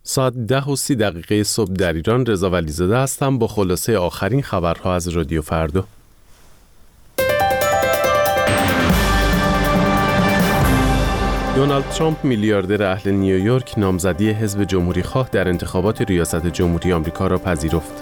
ساعت 10:30 صبح در ایران. رضا ولیزاده هستم با خلاصه آخرین خبرها از رادیو فردا. دونالد ترامپ میلیاردر اهل نیویورک نامزدی حزب جمهوری‌خواه در انتخابات ریاست جمهوری آمریکا را پذیرفت.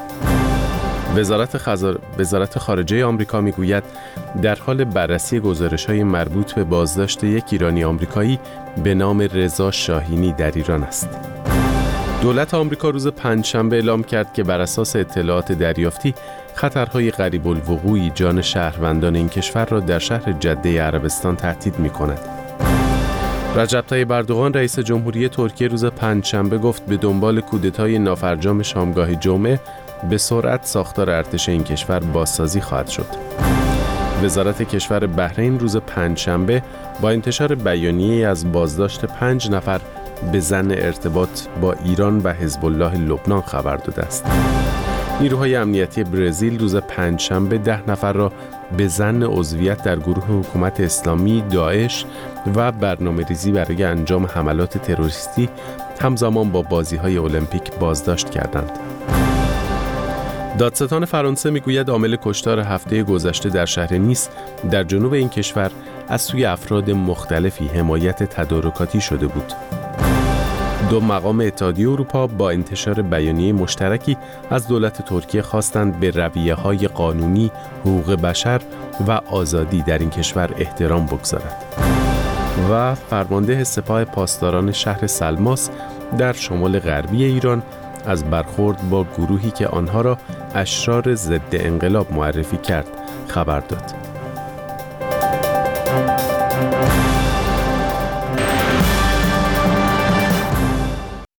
وزارت خارجه آمریکا میگوید در حال بررسی گزارش‌های مربوط به بازداشت یک ایرانی آمریکایی به نام رضا شاهینی در ایران است. دولت آمریکا روز پنجشنبه اعلام کرد که بر اساس اطلاعات دریافتی خطرهای قریب الوقوعی جان شهروندان این کشور را در شهر جده عربستان تهدید می‌کند. رجب طیب اردوغان رئیس جمهوری ترکیه روز پنجشنبه گفت به دنبال کودتای نافرجام شامگاه جمعه به سرعت ساختار ارتش این کشور بازسازی خواهد شد. وزارت کشور بحرین روز پنجشنبه با انتشار بیانیه‌ای از بازداشت 5 نفر به ظن ارتباط با ایران و حزب الله لبنان خبر داده است. نیروهای امنیتی برزیل روز پنجشنبه 10 نفر را به ظن عضویت در گروه حکومت اسلامی داعش و برنامه‌ریزی برای انجام حملات تروریستی همزمان با بازی‌های المپیک بازداشت کردند. دادستان فرانسه میگوید عامل کشتار هفته گذشته در شهر نیس در جنوب این کشور از سوی افراد مختلفی حمایت تدارکاتی شده بود. 2 مقام اتحادیه اروپا با انتشار بیانیه مشترکی از دولت ترکیه خواستند به رویه‌های قانونی، حقوق بشر و آزادی در این کشور احترام بگذارد. و فرمانده سپاه پاسداران شهر سلماس در شمال غربی ایران از برخورد با گروهی که آنها را اشرار ضد انقلاب معرفی کرد خبر داد.